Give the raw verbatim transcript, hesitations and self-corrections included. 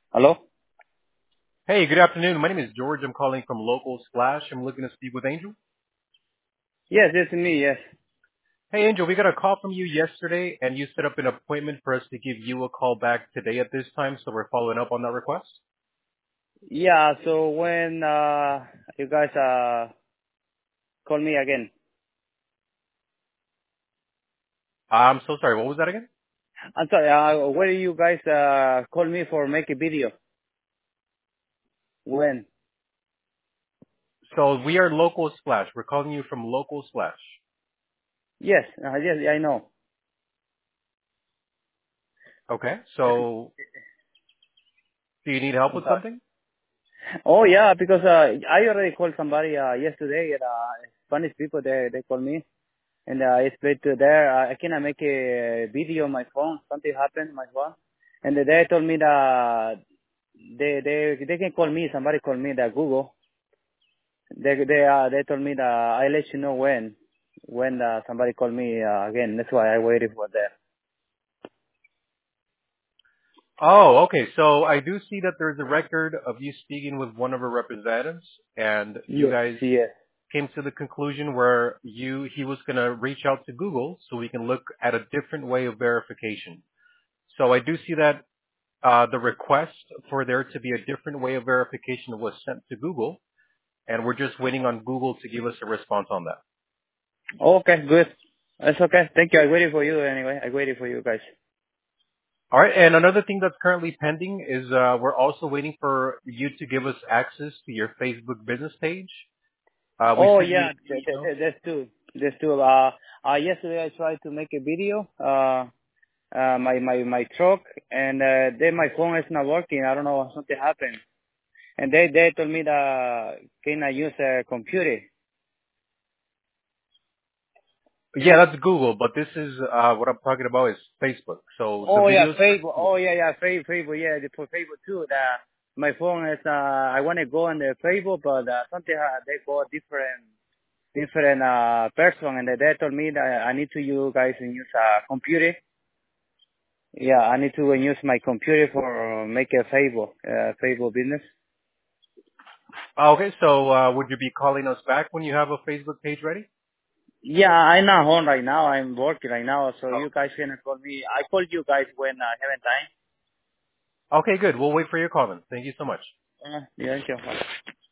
Hello? Hey, good afternoon. My name is George. I'm calling from Local Splash. I'm looking to speak with Angel. Yes, it's me, yes. Hey, Angel, we got a call from you yesterday, and you set up an appointment for us to give you a call back today at this time, so we're following up on that request. Yeah, so when uh you guys uh call me again. I'm so sorry. What was that again? I'm sorry, uh when you guys uh call me for make a video? When? So we are Local Splash. We're calling you from Local Splash. Yes, uh, yes, I know. Okay. So do you need help I'm with sorry. something? Oh yeah, because uh I already called somebody uh yesterday and uh Spanish people they they called me and uh, I explained to there uh, I cannot make a video on my phone. Something happened on my phone. And they told me that they they they can call me, somebody called me that Google. They they uh they told me that I let you know when when uh, somebody called me uh, again. That's why I waited for that. Oh, okay. So I do see that there's a record of you speaking with one of our representatives, and you Yes, guys yes. came to the conclusion where you he was going to reach out to Google so we can look at a different way of verification. So I do see that uh, the request for there to be a different way of verification was sent to Google, and we're just waiting on Google to give us a response on that. Okay, good. That's okay. Thank you. I waited for you anyway. I waited for you guys. All right, and another thing that's currently pending is uh, we're also waiting for you to give us access to your Facebook business page. Uh, we Oh sent you yeah, an th- th- email. th- that's two. That's two. Uh, uh, yesterday I tried to make a video. Uh, uh, my my my truck, and uh, then my phone is not working. I don't know something happened. And they they told me that can I use a computer? Yeah, that's Google, but this is uh, what I'm talking about is Facebook. So the Oh yeah, videos for Facebook. Google. Oh yeah, yeah, Facebook, Facebook. Yeah, the- for Facebook too. The, my phone is. Uh, I want to go on the Facebook, but uh, something uh, they go different, different uh person, and they told me that I need to you guys use a computer. Yeah, I need to use my computer for uh, make a Facebook, uh, Facebook business. Okay, so uh, would you be calling us back when you have a Facebook page ready? Yeah, I'm not home right now. I'm working right now, so Oh. you guys can call me. I called you guys when I haven't time. Okay, good. We'll wait for your call then. Thank you so much. Uh, yeah, thank you.